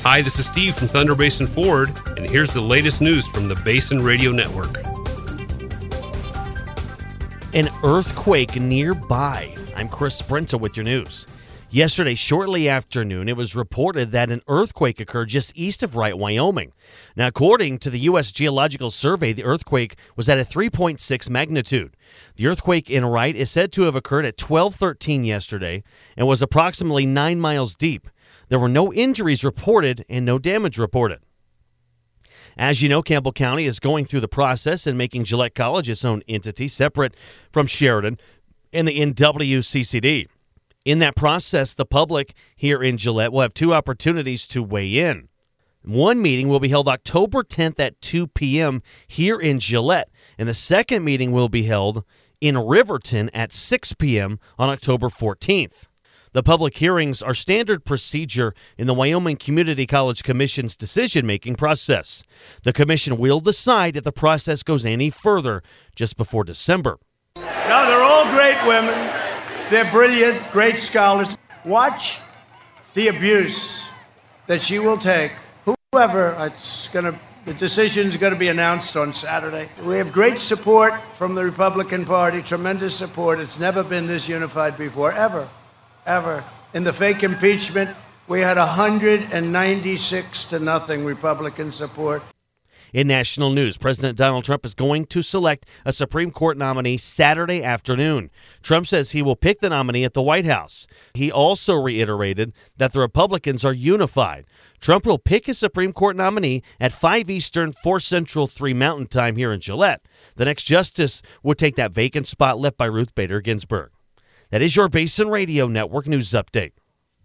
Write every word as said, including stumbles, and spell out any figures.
Hi, this is Steve from Thunder Basin Ford, and here's the latest news from the Basin Radio Network. An earthquake nearby. I'm Chris Sprinta with your news. Yesterday, shortly after noon, it was reported that an earthquake occurred just east of Wright, Wyoming. Now, according to the U S Geological Survey, the earthquake was at a three point six magnitude. The earthquake in Wright is said to have occurred at twelve thirteen yesterday and was approximately nine miles deep. There were no injuries reported and no damage reported. As you know, Campbell County is going through the process and making Gillette College its own entity separate from Sheridan and the N W C C D. In that process, the public here in Gillette will have two opportunities to weigh in. One meeting will be held October tenth at two p.m. here in Gillette, and the second meeting will be held in Riverton at six p.m. on October fourteenth. The public hearings are standard procedure in the Wyoming Community College Commission's decision-making process. The commission will decide if the process goes any further just before December. No, they're all great women. They're brilliant, great scholars. Watch the abuse that she will take. Whoever, it's gonna, the decision's going to be announced on Saturday. We have great support from the Republican Party, tremendous support. It's never been this unified before, ever, ever. In the fake impeachment, we had one hundred ninety-six to nothing Republican support. In national news, President Donald Trump is going to select a Supreme Court nominee Saturday afternoon. Trump says he will pick the nominee at the White House. He also reiterated that the Republicans are unified. Trump will pick his Supreme Court nominee at five Eastern, four Central, three Mountain Time here in Gillette. The next justice would take that vacant spot left by Ruth Bader Ginsburg. That is your Basin Radio Network news update.